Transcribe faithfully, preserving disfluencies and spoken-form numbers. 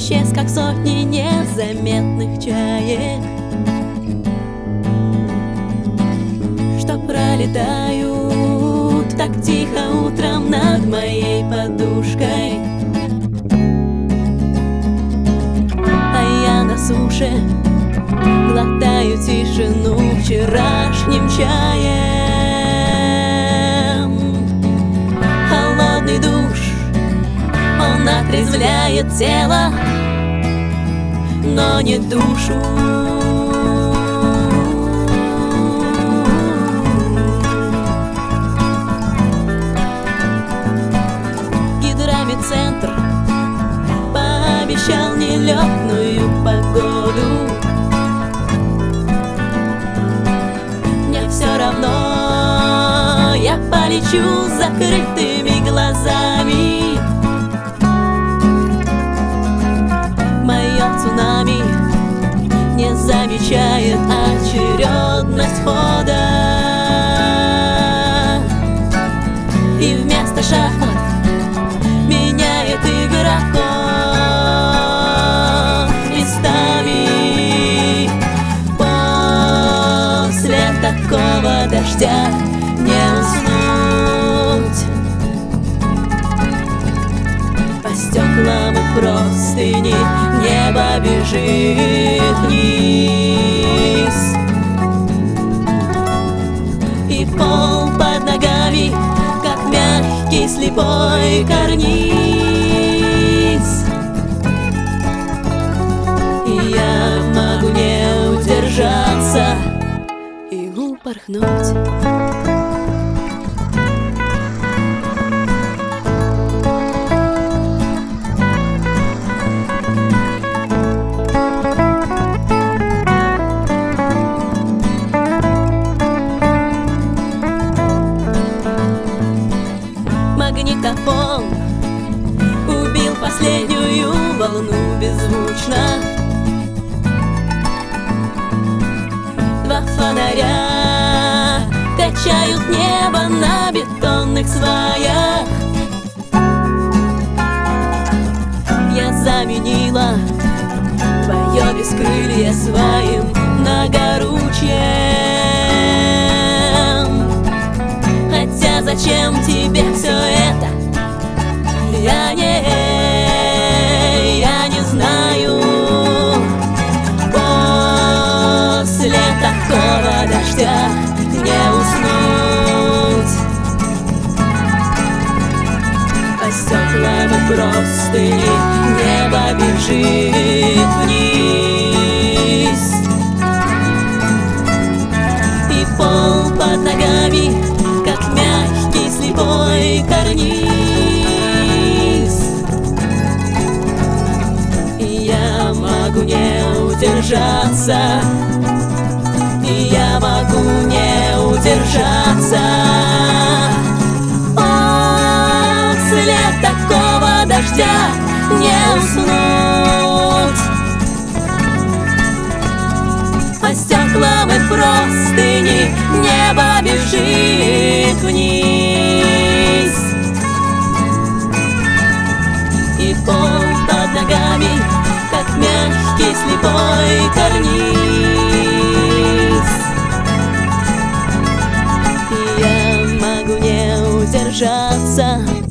исчез, как сотни незаметных чаек, что пролетают так тихо утром над моей подушкой. А я на суше глотаю тишину вчерашним чаем. Холодный душ, он отрезвляет тело, но не душу. Гидромедцентр пообещал нелетную погоду. Мне все равно, я полечу с закрытыми глазами. Мое цунами не замечает очередность хода. И вместо шахмат меняет игроков местами. После такого дождя не уснуть. По стеклам и простыни небо бежит вниз, и пол под ногами, как мягкий слепой карниз. И я могу не удержаться и упорхнуть. Магнитофон убил последнюю волну беззвучно. Два фонаря качают небо на бетонных сваях. Я заменила твое бескрылье своим многоручьем. Хотя зачем тебе все это? Я не, я не знаю. После такого дождя не уснуть. По стеклам и простыни небо бежит вниз, и пол под ногами, как мягкий слепой карниз. И я могу не удержаться, и я могу не удержаться. После такого дождя не уснуть. По стеклам и простыни небо бежит вниз, и пол под ногами, как мягкий слепой карниз. И я могу не удержаться.